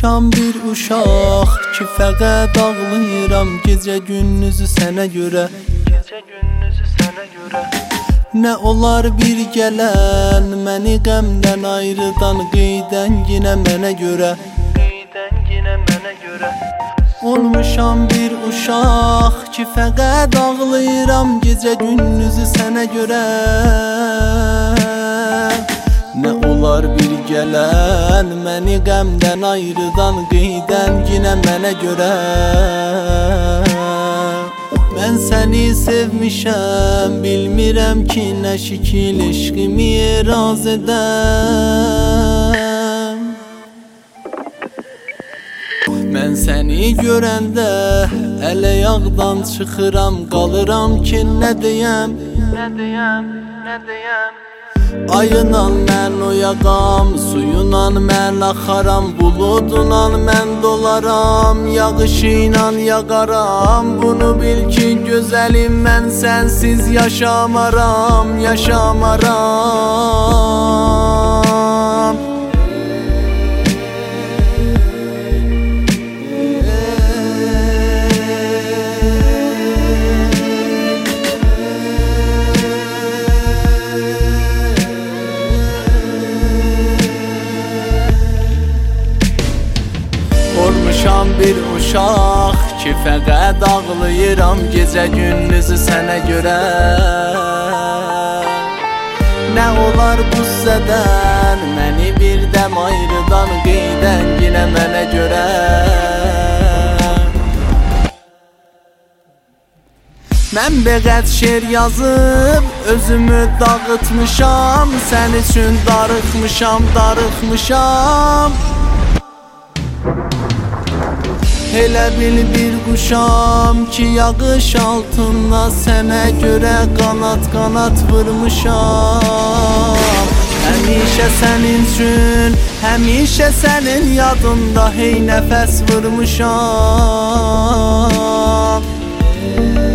Olmuşam bir uşaq ki fəqət ağlayıram gecə gündüzü sənə görə. Nə olar bir gələn məni qəmdən ayrıdan qeydən yenə mənə görə. Olmuşam bir uşaq ki fəqət ağlayıram gecə gündüzü sənə görə. Nə olar bir gələn məni qəmdən ayrıdan qeydən yenə mənə görə. Mən səni sevmişəm, bilmirəm ki nə şəkil eşqimi eraz edəm. Mən səni görəndə əl-ayaqdan çıxıram, qalıram ki nə deyəm. Ayınan mən oyaqam, suyunan mən axaram, buludunan mən dolaram, yağışıyla yağaram. Bunu bil ki gözəlim, mən sənsiz yaşamaram. Olmuşam bir uşaq ki fəqət ağlayıram gecə gündüzü sənə görə. Nə olar bu zədən məni bir dəm ayrıdan qeydən yenə mənə görə. Mən bəqət şeir yazıb özümü dağıtmışam, sən üçün darıxmışam. Elə bil bir quşam ki yağış altında sənə görə qanat vurmuşam. Həmişə sənin üçün, həmişə sənin yadında hey nəfəs vurmuşam.